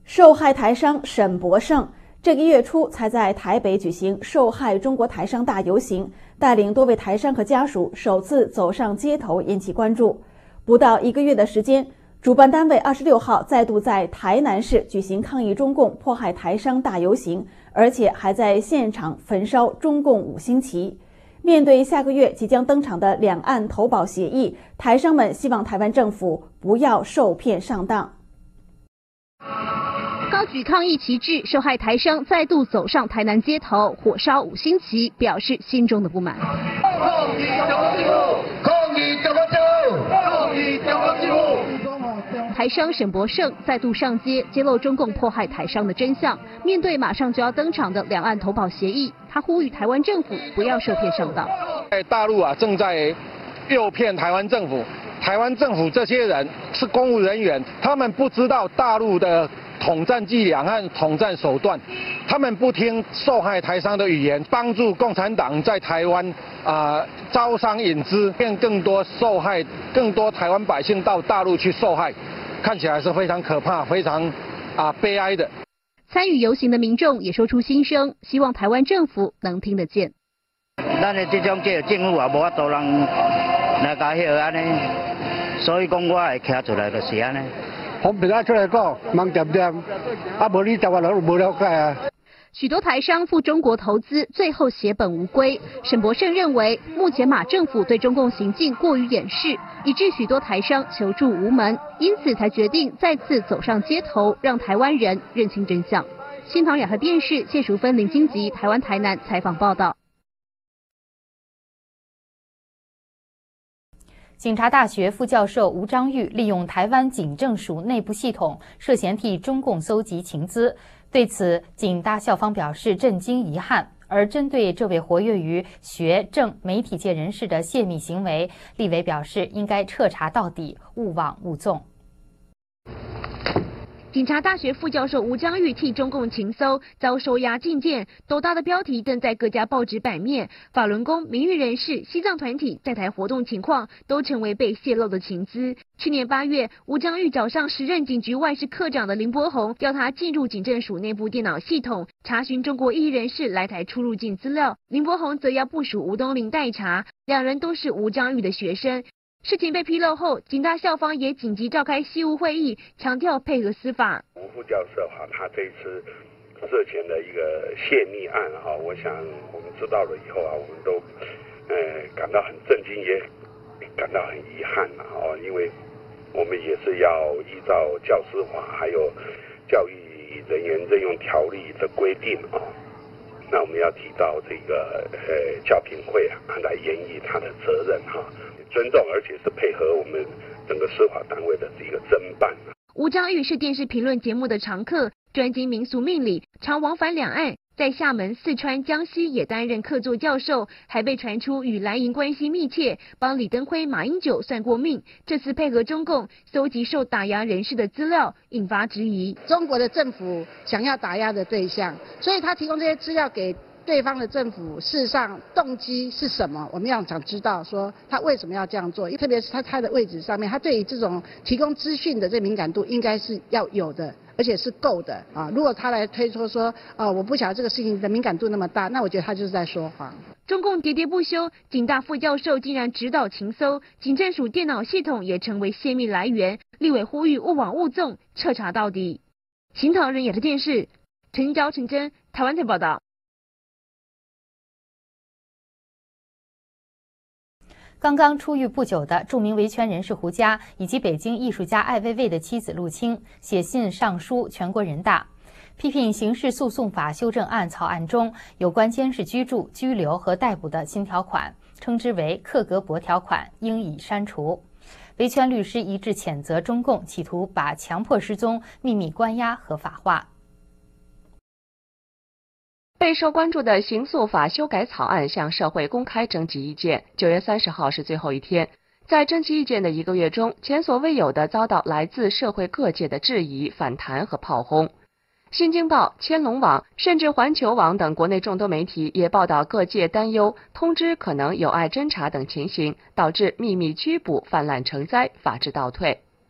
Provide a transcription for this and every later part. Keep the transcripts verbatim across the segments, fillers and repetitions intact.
受害台商沈博胜这个月初才在台北举行受害中国台商大游行，带领多位台商和家属首次走上街头，引起关注。不到一个月的时间，主办单位二十六号再度在台南市举行抗议中共迫害台商大游行，而且还在现场焚烧中共五星旗。面对下个月即将登场的两岸投保协议，台商们希望台湾政府不要受骗上当。 高举抗议旗帜，受害台商再度走上台南街头，火烧五星旗，表示心中的不满。 抗议中国政府，抗议中国政府，抗议中国政府。 台商沈博胜再度上街揭露中共迫害台商的真相。面对马上就要登场的两岸投保协议，他呼吁台湾政府不要受骗上当。 在大陆啊，正在诱骗台湾政府。台湾政府这些人是公务人员，他们不知道大陆的统战伎俩和统战手段，他们不听受害台商的语言，帮助共产党在台湾啊、呃、招商引资，让更多受害、更多台湾百姓到大陆去受害，看起来是非常可怕、非常啊、呃、悲哀的。 参与游行的民众也说出心声，希望台湾政府能听得见。 咱的这种这个政府也无法度人来甲许安尼，所以讲我会徛出来就是安尼。 我平安出来讲，忙点点，啊无你台湾人无了解啊。 许多台商赴中国投资，最后血本无归。沈博胜认为，目前马政府对中共行径过于掩饰，以致许多台商求助无门，因此才决定再次走上街头，让台湾人认清真相。新唐亚太电视谢淑芬、林金吉，台湾台南采访报道。 警察大学副教授吴章玉利用台湾警政署内部系统，涉嫌替中共搜集情资。对此，警大校方表示震惊遗憾。而针对这位活跃于学政媒体界人士的泄密行为，立委表示应该彻查到底，勿枉勿纵。 警察大学副教授吴章玉替中共情搜遭收押禁见，斗大的标题登在各家报纸版面。法轮功、名誉人士、西藏团体在台活动情况都成为被泄露的情资。去年八月，吴章玉找上时任警局外事科长的林柏宏，要他进入警政署内部电脑系统查询中国异议人士来台出入境资料。林柏宏则要部署吴东林代查，两人都是吴章玉的学生。事情被披露后，警大校方也紧急召开系务会议，强调配合司法。 吴副教授哈，他这一次涉嫌的一个泄密案哈，我想我们知道了以后啊，我们都呃感到很震惊，也感到很遗憾呐哦，因为我们也是要依照教师法还有教育人员任用条例的规定啊，那我们要提到这个呃教评会啊来研议他的责任哈。尊重，而且是配合我们整个司法单位的一个侦办。 吴章玉是电视评论节目的常客，专精民俗命理，常往返两岸，在厦门、四川、江西也担任客座教授，还被传出与蓝营关系密切，帮李登辉、马英九算过命。这次配合中共搜集受打压人士的资料，引发质疑。 中国的政府想要打压的对象，所以他提供这些资料给对方的政府，事实上动机是什么？我们要想知道说他为什么要这样做，特别是他他的位置上面，他对于这种提供资讯的这敏感度应该是要有的，而且是够的啊。如果他来推脱说，呃，我不晓得这个事情的敏感度那么大，那我觉得他就是在说谎。 中共喋喋不休，警大副教授竟然指导情搜，警政署电脑系统也成为泄密来源。立委呼吁勿枉勿纵，彻查到底。新唐人亚太电视陈昭、陈真，台湾台报道。 刚刚出狱不久的著名维权人士胡佳以及北京艺术家艾未未的妻子陆清写信上书全国人大，批评刑事诉讼法修正案草案中有关监视居住、拘留和逮捕的新条款，称之为克格勃条款，应已删除。维权律师一致谴责中共企图把强迫失踪、秘密关押合法化。 备受关注的刑诉法修改草案向社会公开征集意见，九月三十号是最后一天。在征集意见的一个月中，前所未有的遭到来自社会各界的质疑、反弹和炮轰。新京报、千龙网甚至环球网等国内众多媒体也报道各界担忧通知可能有碍侦查等情形，导致秘密拘捕泛滥成灾，法治倒退。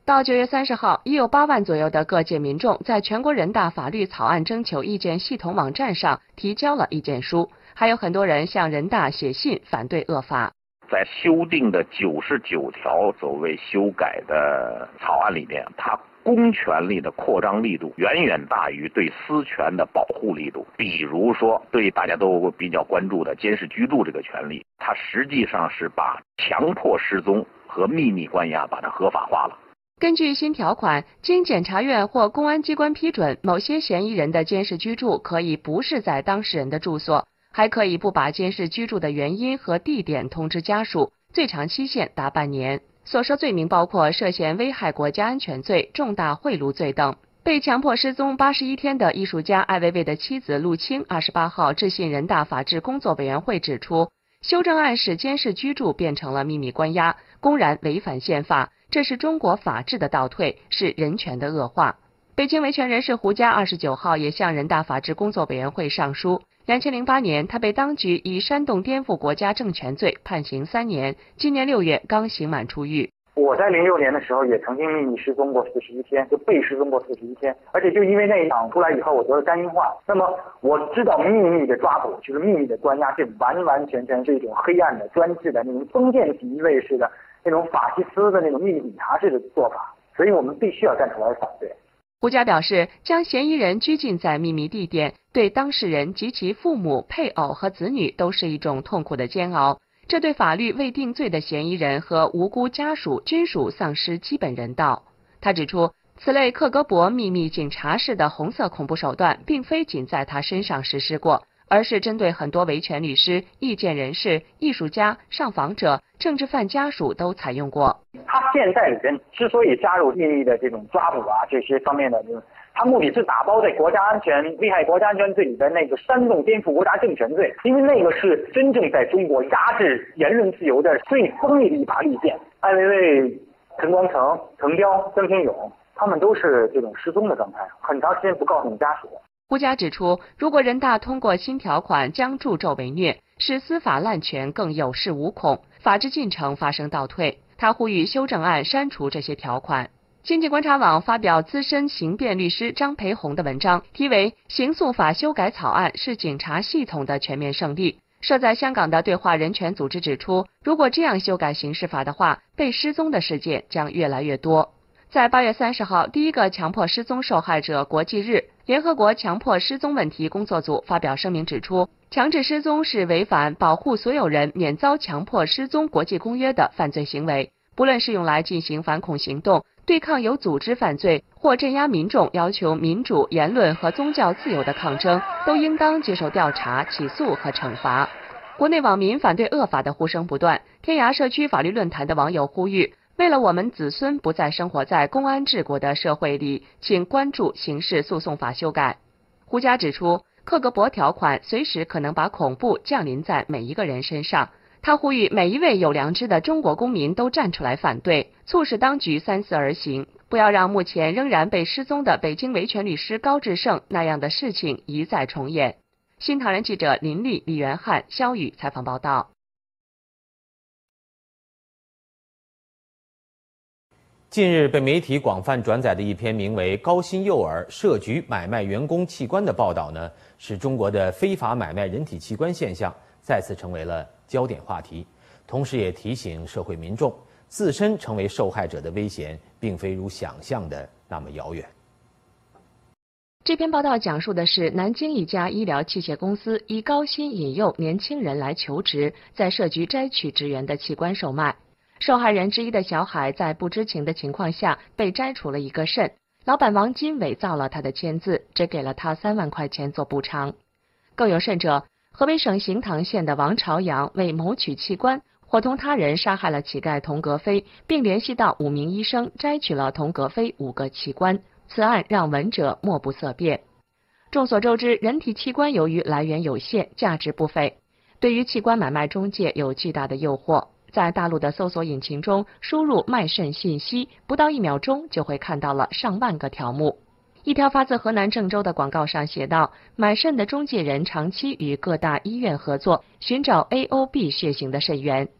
到九月三十号，已有八万左右的各界民众在全国人大法律草案征求意见系统网站上提交了意见书，还有很多人向人大写信反对恶法。 在修订的九十九条所谓修改的草案里面，它公权力的扩张力度远远大于对私权的保护力度。比如说，对大家都比较关注的监视居住这个权利，它实际上是把强迫失踪和秘密关押把它合法化了。 根据新条款，经检察院或公安机关批准，某些嫌疑人的监视居住可以不是在当事人的住所，还可以不把监视居住的原因和地点通知家属，最长期限达半年。所涉罪名包括涉嫌危害国家安全罪、重大贿赂罪等。被强迫失踪八十一天的艺术家艾薇薇的妻子陆清二十八号致信人大法制工作委员会指出，修正案使监视居住变成了秘密关押，公然违反宪法，这是中国法治的倒退，是人权的恶化。北京维权人士胡佳二十九号也向人大法制工作委员会上书。二零零八年，他被当局以煽动颠覆国家政权罪判刑三年，今年六月刚刑满出狱。 我在零六年的时候也曾经秘密失踪过四十一天，就被失踪过四十一天，而且就因为那一场出来以后，我得了肝硬化。那么我知道秘密的抓捕，就是秘密的关押，这完完全全是一种黑暗的、专制的那种封建锦衣卫式的、那种法西斯的那种秘密警察式的做法，所以我们必须要站出来反对。 胡佳表示，将嫌疑人拘禁在秘密地点，对当事人及其父母、配偶和子女都是一种痛苦的煎熬。这对法律未定罪的嫌疑人和无辜家属均属丧失基本人道。他指出，此类克格勃秘密警察式的红色恐怖手段，并非仅在他身上实施过，而是针对很多维权律师、意见人士、艺术家、上访者、政治犯家属都采用过。 他现在里边之所以加入秘密的这种抓捕啊这些方面的，他目的是打包在国家安全、危害国家安全罪里的那个煽动颠覆国家政权罪，因为那个是真正在中国压制言论自由的最锋利的一把利剑。艾薇薇、陈光诚、滕彪、曾天勇，他们都是这种失踪的状态，很长时间不告诉家属。 胡佳指出，如果人大通过新条款将助纣为虐，使司法滥权更有恃无恐，法治进程发生倒退。他呼吁修正案删除这些条款。经济观察网发表资深刑辩律师张培红的文章，题为《刑诉法修改草案是警察系统的全面胜利》。设在香港的对话人权组织指出，如果这样修改刑事法的话，被失踪的事件将越来越多。在八月三十号，第一个强迫失踪受害者国际日，联合国强迫失踪问题工作组发表声明指出，强制失踪是违反保护所有人免遭强迫失踪国际公约的犯罪行为，不论是用来进行反恐行动、对抗有组织犯罪或镇压民众要求民主、言论和宗教自由的抗争，都应当接受调查、起诉和惩罚。国内网民反对恶法的呼声不断，天涯社区法律论坛的网友呼吁，为了我们子孙不再生活在公安治国的社会里，请关注刑事诉讼法修改。胡佳指出，克格勃条款随时可能把恐怖降临在每一个人身上。他呼吁每一位有良知的中国公民都站出来反对，促使当局三思而行，不要让目前仍然被失踪的北京维权律师高志胜那样的事情一再重演。新唐人记者林丽、李元汉、肖宇采访报道。 近日被媒体广泛转载的一篇名为《高薪诱饵设局买卖员工器官》的报道呢，使中国的非法买卖人体器官现象再次成为了焦点话题，同时也提醒社会民众，自身成为受害者的危险并非如想象的那么遥远。 这篇报道讲述的是南京一家医疗器械公司以高薪引诱年轻人来求职，在社局摘取职员的器官售卖。受害人之一的小海在不知情的情况下被摘除了一个肾，老板王金伪造了他的签字，只给了他三万块钱做补偿。更有甚者，河北省行唐县的王朝阳为谋取器官，伙同他人杀害了乞丐童格飞，并联系到五名医生摘取了童格飞五个器官。此案让闻者莫不色变。众所周知，人体器官由于来源有限，价值不菲，对于器官买卖中介有巨大的诱惑。在大陆的搜索引擎中输入卖肾信息，不到一秒钟就会看到了上万个条目。一条发自河南郑州的广告上写道，买肾的中介人长期与各大医院合作，寻找 A O B 血型的肾源。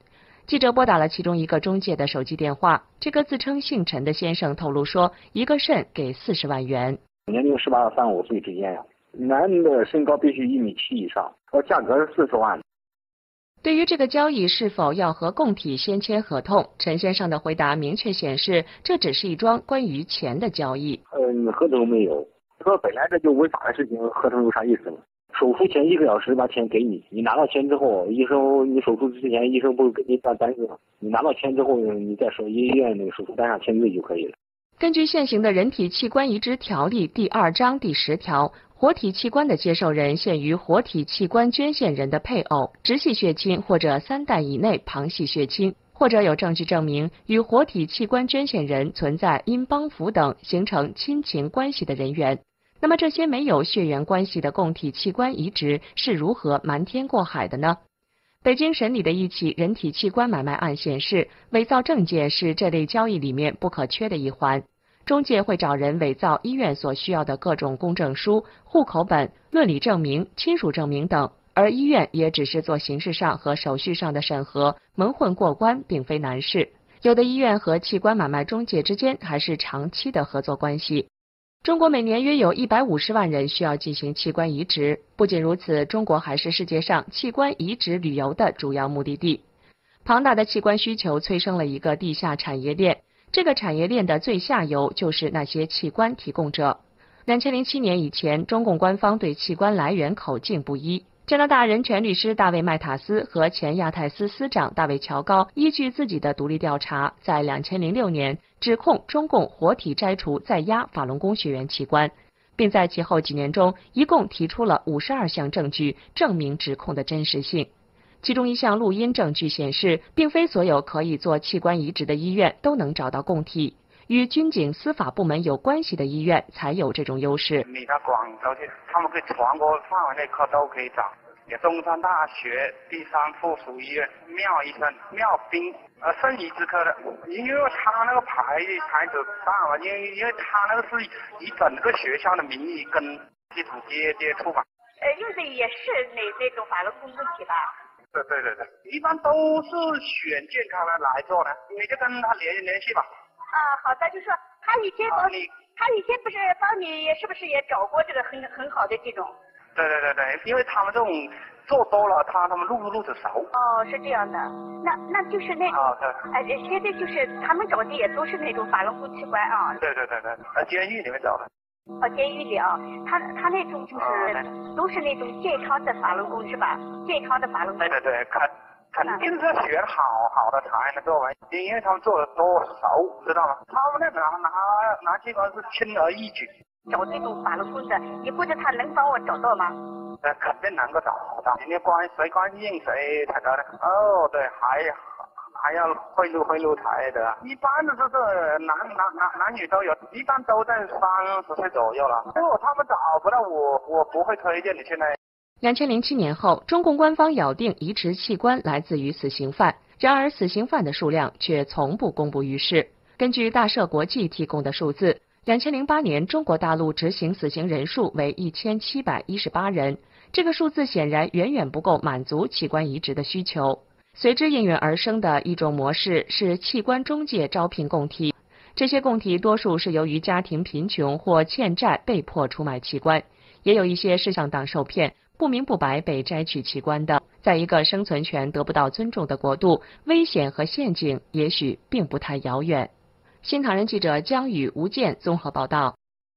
记者拨打了其中一个中介的手机电话，这个自称姓陈的先生透露说，一个肾给四十万元。 年龄十八到三十五岁之间呀，男的身高必须一米七以上，呃，价格是四十万。 对于这个交易是否要和共体先签合同，陈先生的回答明确显示，这只是一桩关于钱的交易。 嗯，合同没有，说本来这就违法的事情，合同有啥意思呢？手术前一个小时把钱给你，你拿到钱之后，医生你手术之前医生不是给你办单子吗？你拿到钱之后，你在手医院那个手术单上签字就可以了。 根据现行的人体器官移植条例第二章第十条，活体器官的接受人限于活体器官捐献人的配偶、直系血亲或者三代以内旁系血亲，或者有证据证明与活体器官捐献人存在因帮扶等形成亲情关系的人员。那么这些没有血缘关系的共体器官移植是如何瞒天过海的呢？北京审理的一起人体器官买卖案显示，伪造证件是这类交易里面不可缺的一环。中介会找人伪造医院所需要的各种公证书、户口本、论理证明、亲属证明等，而医院也只是做形式上和手续上的审核，蒙混过关并非难事。有的医院和器官买卖中介之间还是长期的合作关系。中国每年约有一百五十万人需要进行器官移植。不仅如此，中国还是世界上器官移植旅游的主要目的地。庞大的器官需求催生了一个地下产业链，这个产业链的最下游就是那些器官提供者。两千零七年以前，中共官方对器官来源口径不一。加拿大人权律师大卫麦塔斯和前亚太司司长大卫乔高依据自己的独立调查，在两千零六年指控中共活体摘除在押法轮功学员器官，并在其后几年中一共提出了五十二项证据证明指控的真实性。其中一项录音证据显示，并非所有可以做器官移植的医院都能找到供体，与军警司法部门有关系的医院才有这种优势。 你的广州去，他们可以全国范围内可都可以找。中山大学第三附属医院廖医生、廖斌，呃，肾移植科的，因为他那个牌牌子大了，因为因为他那个是以整个学校的名义跟系统接接触吧。 呃，用的也是那那种法轮功问题吧？ 对对对对，一般都是选健康的来做的，你就跟他联联系吧。 啊，好的，就说他以前帮你，他以前不是帮你，是不是也找过这个很很好的这种？ 对对对对，因为他们这种做多了，他他们路路子熟。 哦，是这样的，那那就是那种， 啊对， 哎，现在就是他们找的也都是那种法轮功器官啊。 对对对对，在监狱里面找的。 哦，监狱里啊，他他那种就是、哦、都是那种健康的法轮功是吧？健康的法轮功。 对对对，肯肯定是选好好的才能做完，因为他们做的多熟，知道吗？他们那拿拿拿器官是轻而易举。 找这种法轮功的，你或者他能帮我找到吗？ 呃，肯定能够找到，你关谁关心谁才得的。哦，对，还还要贿赂贿赂才得。一般的就是男男男男女都有，一般都在三十岁左右了。如果他们找不到我，我不会推荐你去那。 两千零七年后，中共官方咬定移植器官来自于死刑犯，然而死刑犯的数量却从不公布于世。根据大赦国际提供的数字，两千零八年中国大陆执行死刑人数为一千七百一十八人，这个数字显然远远不够满足器官移植的需求。随之应运而生的一种模式是器官中介招聘供体，这些供体多数是由于家庭贫穷或欠债被迫出卖器官，也有一些是上当受骗，不明不白被摘取器官的。在一个生存权得不到尊重的国度，危险和陷阱也许并不太遥远。新唐人记者江宇、吴健综合报道。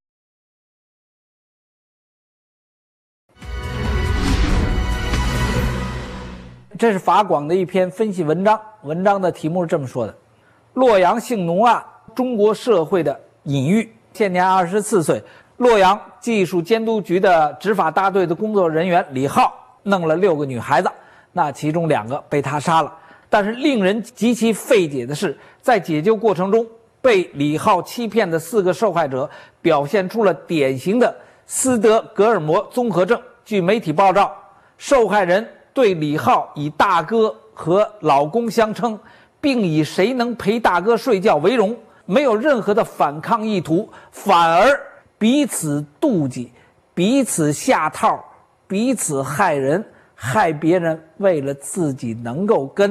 这是法广的一篇分析文章，文章的题目是这么说的：洛阳性奴案，中国社会的隐喻。现年二十四岁，洛阳技术监督局的执法大队的工作人员李浩弄了六个女孩子，那其中两个被他杀了。但是令人极其费解的是，在解救过程中，被李浩欺骗的四个受害者表现出了典型的斯德哥尔摩综合症。据媒体报道，受害人对李浩以大哥和老公相称，并以谁能陪大哥睡觉为荣，没有任何的反抗意图，反而彼此妒忌，彼此下套，彼此害人，害别人为了自己能够跟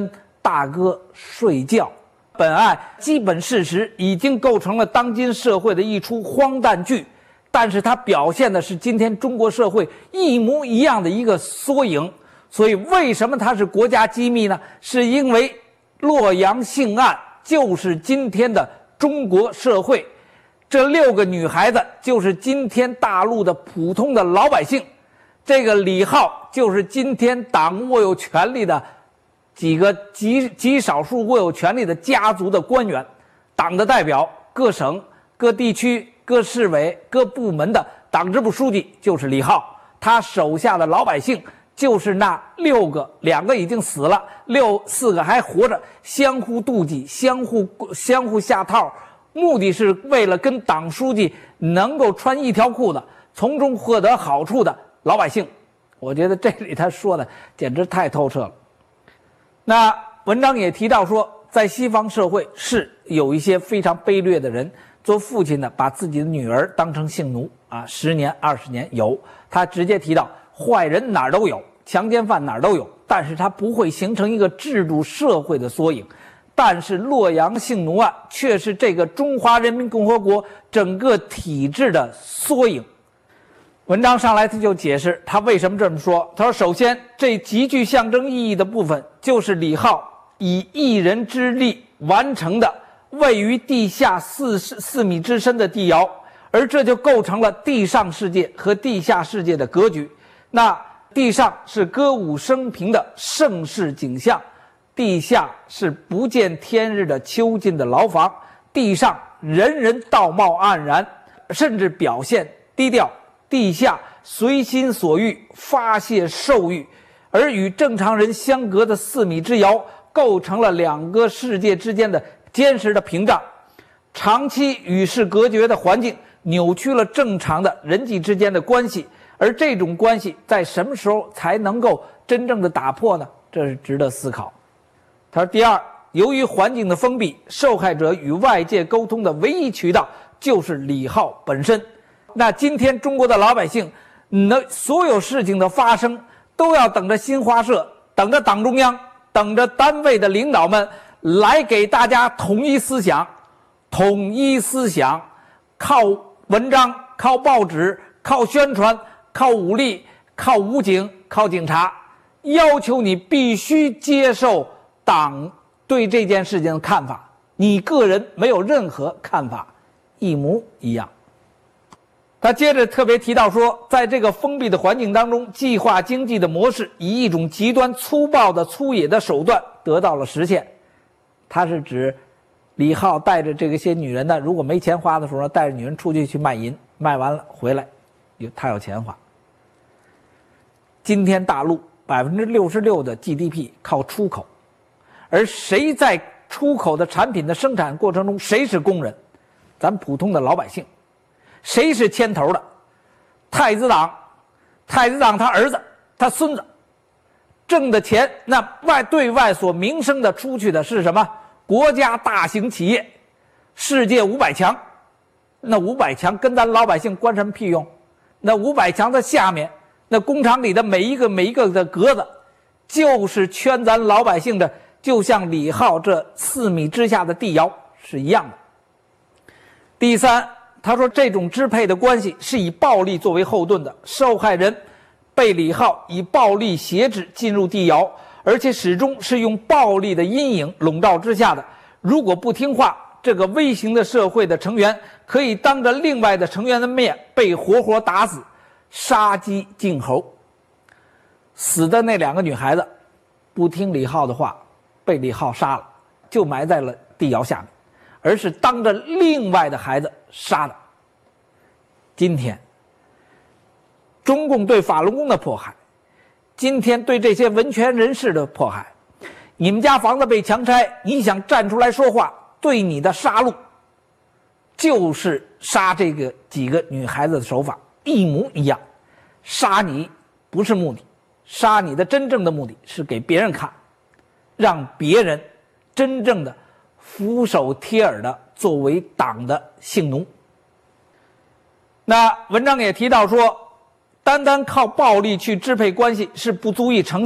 大哥睡觉。本案基本事实已经构成了当今社会的一出荒诞剧，但是它表现的是今天中国社会一模一样的一个缩影。所以为什么它是国家机密呢？是因为洛阳性案就是今天的中国社会，这六个女孩子就是今天大陆的普通的老百姓，这个李浩就是今天党握有权力的几个极极少数握有权力的家族的官员，党的代表，各省、各地区、各市委、各部门的党支部书记就是李浩，他手下的老百姓就是那六个，两个已经死了，六四个还活着，相互妒忌，相互相互下套，目的是为了跟党书记能够穿一条裤子，从中获得好处的老百姓。我觉得这里他说的简直太透彻了。那文章也提到说，在西方社会是有一些非常卑劣的人，做父亲的把自己的女儿当成性奴啊，十年二十年有。他直接提到坏人哪儿都有，强奸犯哪儿都有，但是它不会形成一个制度社会的缩影。但是洛阳性奴案却是这个中华人民共和国整个体制的缩影。文章上来他就解释他为什么这么说。他说，首先这极具象征意义的部分就是李浩以一人之力完成的位于地下四四米之深的地窑，而这就构成了地上世界和地下世界的格局。那地上是歌舞升平的盛世景象，地下是不见天日的囚禁的牢房。地上人人道貌岸然，甚至表现低调，地下随心所欲发泄兽欲，而与正常人相隔的四米之遥构成了两个世界之间的坚实的屏障。长期与世隔绝的环境扭曲了正常的人际之间的关系，而这种关系在什么时候才能够真正的打破呢？这是值得思考。他说，第二，由于环境的封闭，受害者与外界沟通的唯一渠道就是李浩本身。那今天中国的老百姓，那所有事情的发生都要等着新华社，等着党中央，等着单位的领导们来给大家统一思想。统一思想靠文章，靠报纸，靠宣传，靠武力，靠武警，靠警察，要求你必须接受党对这件事情的看法，你个人没有任何看法，一模一样。他接着特别提到说，在这个封闭的环境当中，计划经济的模式以一种极端粗暴的粗野的手段得到了实现。他是指李浩带着这个些女人呢，如果没钱花的时候，带着女人出去去卖淫，卖完了回来有他有钱花。今天大陆 百分之六十六 的 G D P 靠出口，而谁在出口的产品的生产过程中，谁是工人？咱普通的老百姓。谁是牵头的？太子党，太子党他儿子，他孙子挣的钱，那外对外所名声的出去的是什么？国家大型企业，世界五百强。那五百强跟咱老百姓关什么屁用？那五百强的下面，那工厂里的每一个每一个的格子，就是圈咱老百姓的，就像李浩这四米之下的地窑是一样的。第三，他说这种支配的关系是以暴力作为后盾的，受害人被李浩以暴力挟制进入地窑，而且始终是用暴力的阴影笼罩之下的。如果不听话，这个微型的社会的成员可以当着另外的成员的面被活活打死，杀鸡儆猴。死的那两个女孩子不听李浩的话，被李浩杀了，就埋在了地窑下面，而是当着另外的孩子杀的。今天中共对法轮功的迫害，今天对这些维权人士的迫害，你们家房子被强拆，你想站出来说话，对你的杀戮就是杀这个几个女孩子的手法一模一样。杀你不是目的，杀你的真正的目的是给别人看，让别人真正的俯首帖耳的作为党的性奴。那文章也提到说，单单靠暴力去支配关系是不足以成事的，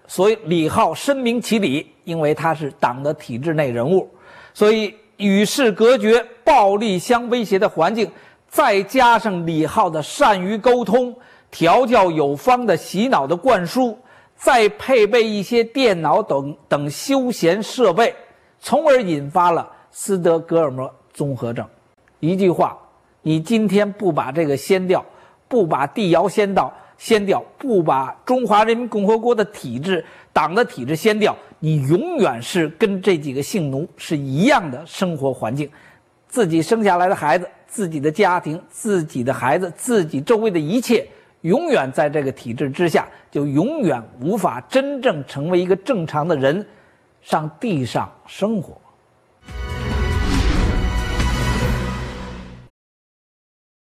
所以李浩深明其理，因为他是党的体制内人物，所以与世隔绝、暴力相威胁的环境，再加上李浩的善于沟通、调教有方的洗脑的灌输，再配备一些电脑等等休闲设备，从而引发了斯德哥尔摩综合症。一句话，你今天不把这个掀掉，不把地窑掀掉，掀掉，不把中华人民共和国的体制、党的体制掀掉，你永远是跟这几个性奴是一样的生活环境。自己生下来的孩子、自己的家庭、自己的孩子、自己周围的一切，永远在这个体制之下，就永远无法真正成为一个正常的人，上地上生活。